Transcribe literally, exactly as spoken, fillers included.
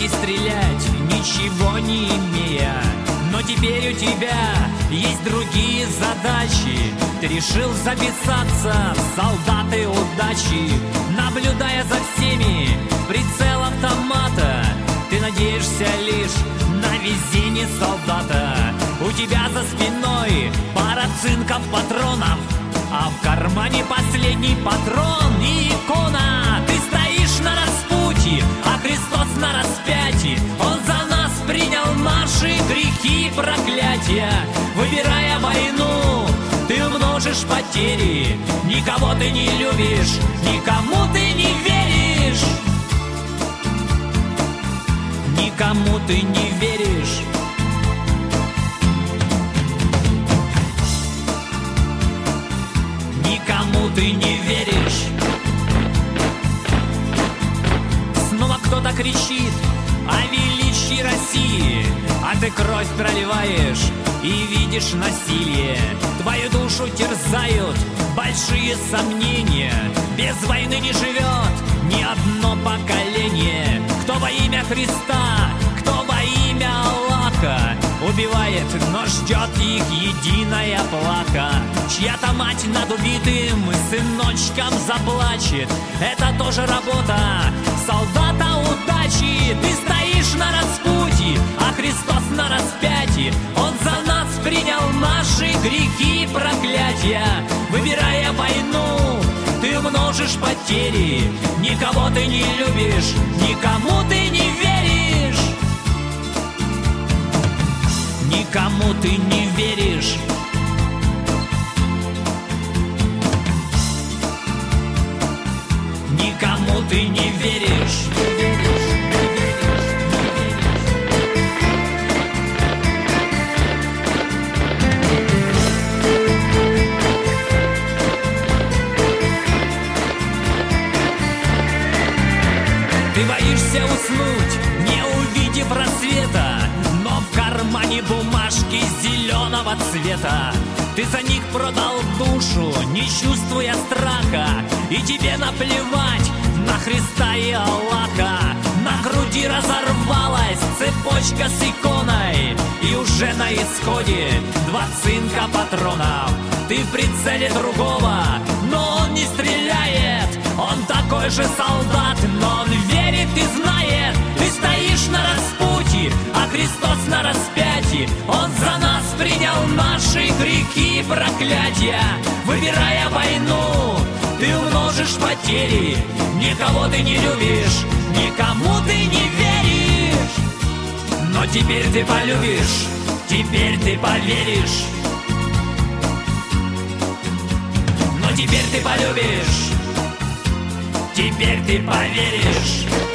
и стрелять, ничего не имея. Но теперь у тебя есть другие задачи. Ты решил записаться в солдаты удачи. Наблюдая за всеми, прицел автомата, ты надеешься лишь на везение солдата. У тебя за спиной пара цинков патронов, а в кармане последний патрон и икона. Ты стоишь на распутье, а Христос на распятии. Он за нас принял наши грехи и проклятия. Выбирая войну, ты множишь потери. Никого ты не любишь, никому ты не веришь. Никому ты не веришь. Никому ты не веришь. Снова кто-то кричит о величии России, а ты кровь проливаешь и видишь насилие. Твою душу терзают большие сомнения. Без войны не живет ни одно поколение. Кто во имя Христа, кто во имя Аллаха убивает, но ждет их единая плаха. Чья-то мать над убитым сыночком заплачет. Это тоже работа солдата удачи. Ты стоишь на распутье, а Христос на распятии. Он за нас принял наши грехи и проклятия. Выбирая войну, ты множишь потери. Никого ты не любишь, никому ты не веришь. Никому ты не веришь. Никому ты не веришь. Ты боишься уснуть, не увидев рассвета, но в кармане бумажки зеленого цвета. Ты за них продал душу, не чувствуя страха, и тебе наплевать на Христа и Аллаха. На груди разорвалась цепочка с иконой, и уже на исходе два цинка патронов. Ты в прицеле другого, но он не стреляет. Он такой же солдат, но он верит и знает. Ты стоишь на распутье, а Христос на распятии. Он за нас принял наши грехи и проклятия. Выбирая войну, ты умножишь потери. Никого ты не любишь, никому ты не веришь. Но теперь ты полюбишь, теперь ты поверишь. Но теперь ты полюбишь, теперь ты поверишь.